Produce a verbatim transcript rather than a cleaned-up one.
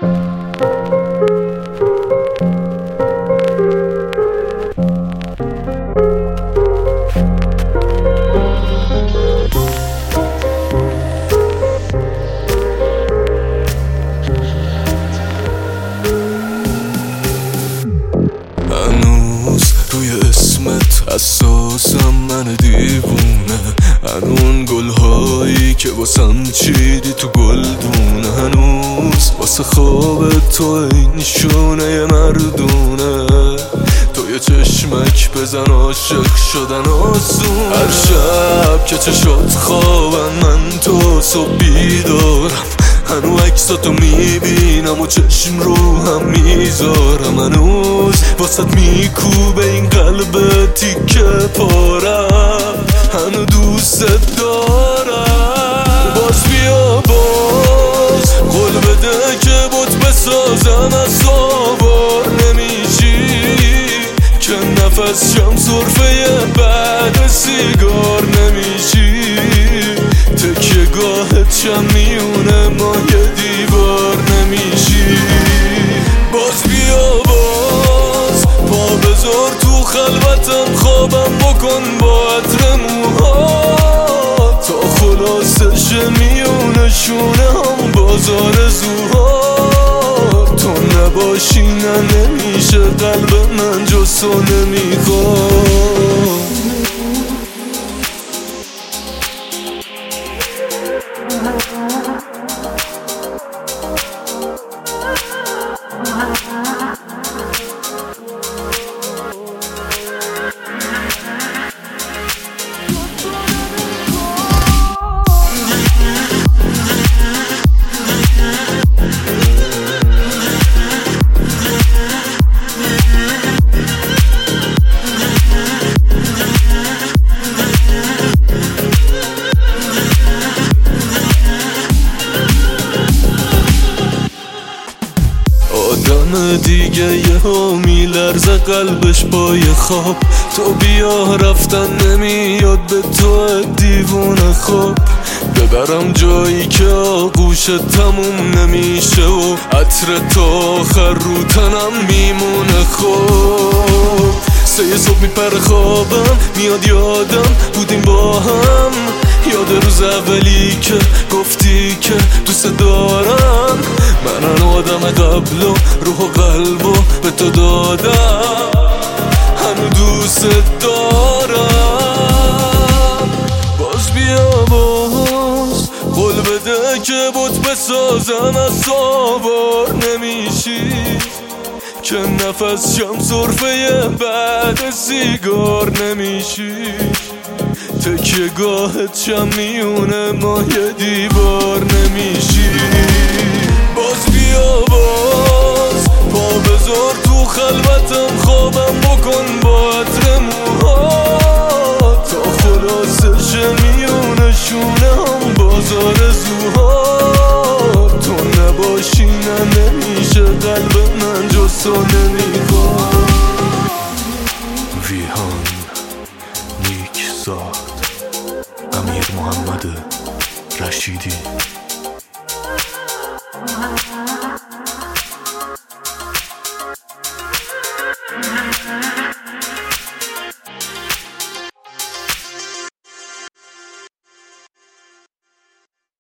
حساسم من دیوونه، هنون گلهایی که واسم چیدی تو گلدونه، هنوز واسه خواب تو این نشونه مردونه. تو یه چشمک بزن عاشق شدن آسونه. هر شب که چشات خوابن من تو صبح بیدارم، هنو عکساتو میبینم و چشم رو هم میذارم. هنوز واسط میکوبه این قلب تیکه پارم، هنو دوست دارم. باز بیا باز قول بده که بوت بسازم، از سوار نمیشی که نفس شم صرفه بعد سیگار نمیشی. تکیه گاهت شم میونه ما یه دیوار نمیشی. باز بیا باز پا بذار تو خلوتم، خوابم بکن با عطر موها تا خلاصش میونه شونه هم بازار زوها. تو نباشی نه نمیشه قلب من جز تو نمیخواد. آدم دیگه یه ها میلرزه قلبش پای خواب، تو بیا رفتن نمیاد به تو دیوونه خواب. ببرم جایی که آغوش تموم نمیشه و عطر تا آخر رو تنم میمونه. خوب سه صبح میپره خوابم، میاد یادم بودیم با هم، یاد روز اولی که گفتی که دوست دارم. من آن آدم قبل و روح و قلب و به تو دادم، هنو دوست دارم. باز بیا باز قول بده که بوت بسازم، از سوار نمیشی که نفس شم صرفه بعد سیگار نمیشی. تکیه گاهت شم میونه ما یه دیوار نمیشی. باز بیا باز پا بذار تو خلوتم، خوابم بکن با عطر موها تا خلاصش میونه شونه هم بازار زوها. تو نباشی نه نمیشه قلب من جز تو نمیخواد. ویهان نیک زاد، امیر محمد رشیدی.